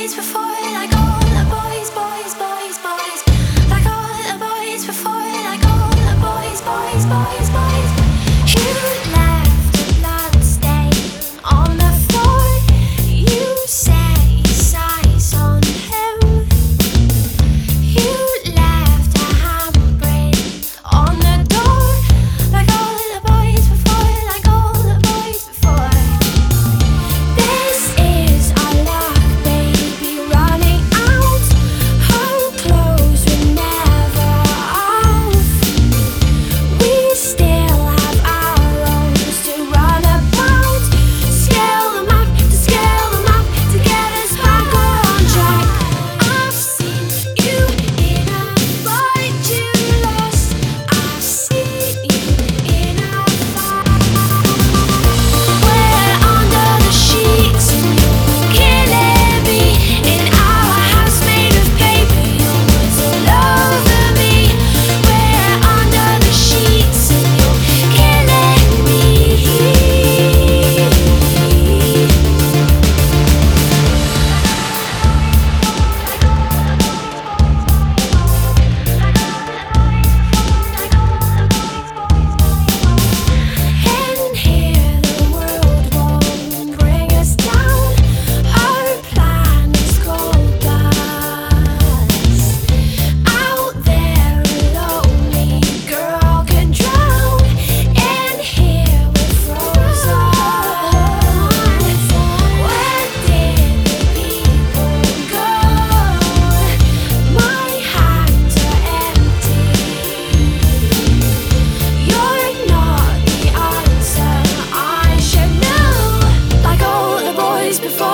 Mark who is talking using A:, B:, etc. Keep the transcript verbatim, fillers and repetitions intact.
A: boys before, like all the boys, boys, boys, boys. Like all the boys before, like all the boys, boys, boys, boys. You left a blood stain on the floor. You set your sights on him. You left a handprint on the door. Like all the boys before, like all the boys before. This is our luck, baby, running out. Our clothes were never off. We still have arrows to run about. Scale them up, to scale them up, to get us back on track. I've seen you in a fight you lost. I've seen you in a fight. We're under the sheets and you're killing me. In our house made of paper, your words all over me. We're under the sheets and you're killing me. In here the world won't bring us down. Our plan is cold glass. Out there a lonely girl can drown. In here we're frozen. Where did the people go? My hands are empty. You're not the answer I should know. Like all the boys before.